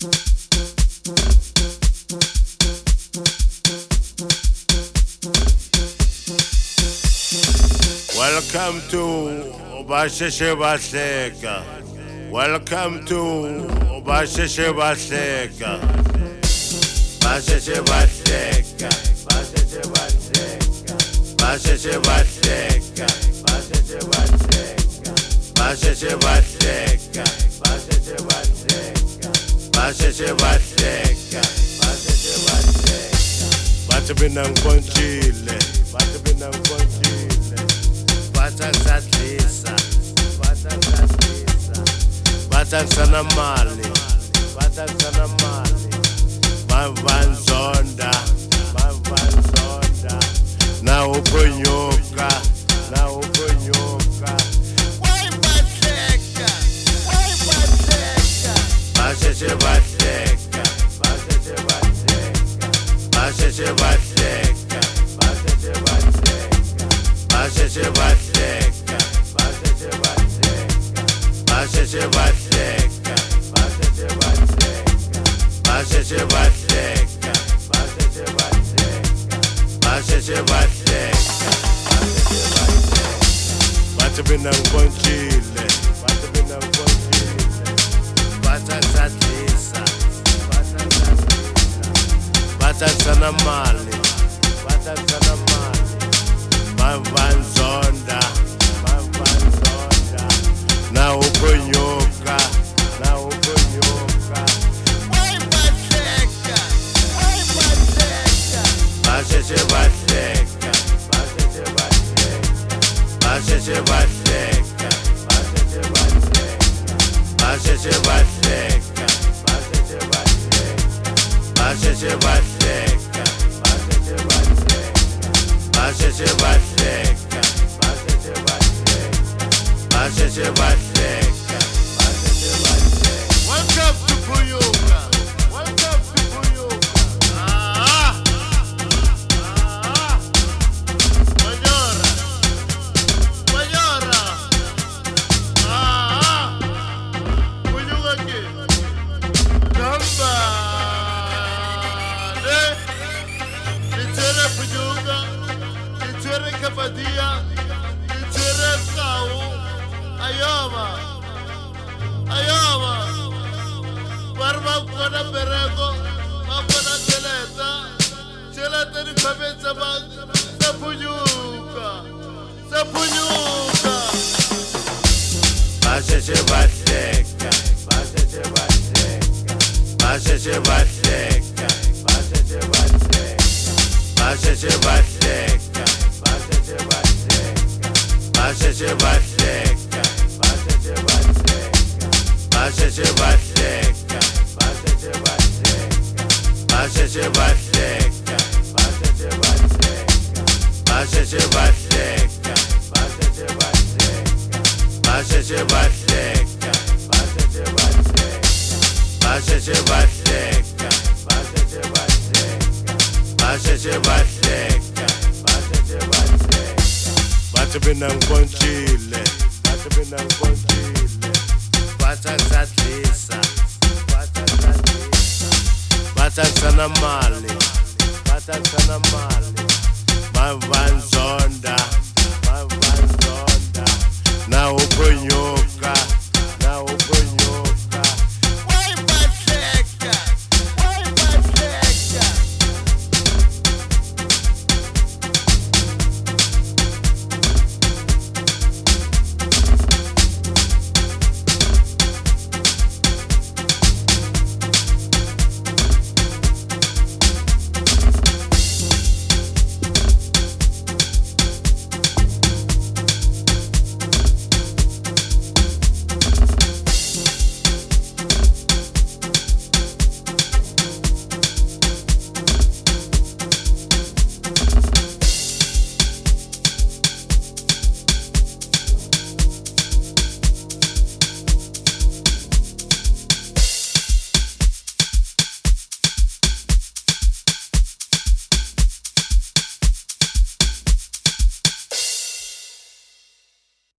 Welcome to Basheshe Bahleka. Welcome to Basheshe Bahleka. Basheshe Bahleka. Basheshe Bahleka. Basheshe Bahleka. Basheshe Bahleka. Basheshe Bahleka. Basheshe Bahleka. Basheshe Bahleka. Basheshe Bahleka. Bathi mina ngikonjile. Bathi mina ngikonjile. Batangisadlisa, batangisana mali, batangisana mali, banzonda, na uphonyuka, na uphonyuka. Why bahleka, why bahleka? Basheshe bahleka, basheshe bahleka, basheshe bahleka, basheshe bahleka. Basheshe bahleka, basheshe bahleka, basheshe bahleka, basheshe bahleka, basheshe bahleka, basheshe bahleka, basheshe bahleka, basheshe bahleka. Bathi mina ngikonjile, bathi mina ngikonjile, batangisadlisa, batangisadlisa, batangisana mali, batangisana mali. Banzonda, na uphonyuka, na uphonyuka. Why bahleka, why bahleka? Basheshe bahleka, basheshe bahleka, basheshe bahleka, basheshe bahleka, basheshe bahleka, basheshe bahleka, basheshe bahleka, basheshe bahleka. Basheshe bahleka, basheshe bahleka, basheshe bahleka, basheshe bahleka. Welcome to Buyuka, welcome to Buyuka. Manyora, Manyora. Buyuka ke. Namba, Litere Buyuka. Litere Kapadia, Litere Kau, Ayama, Ayama, Barba Kona Berego, Mapana Celeta, Celeta ni Kabeza Bang, Sapuyuka, Sapuyuka. Basheshe bahleka, Basheshe bahleka, Basheshe bahleka, Basheshe bahleka, Basheshe bahleka. Basheshe bahleka, basheshe bahleka, basheshe bahleka, basheshe bahleka, basheshe bahleka, basheshe bahleka, basheshe bahleka, basheshe bahleka, basheshe bahleka, basheshe bahleka, basheshe bahleka, basheshe bahleka, basheshe bahleka, basheshe bahleka, basheshe bahleka. Bathi mina ngikonjile, bathi mina ngikonjile, batangisadlisa, batangisadlisa, batangisana mali, batangisana mali, banzonda.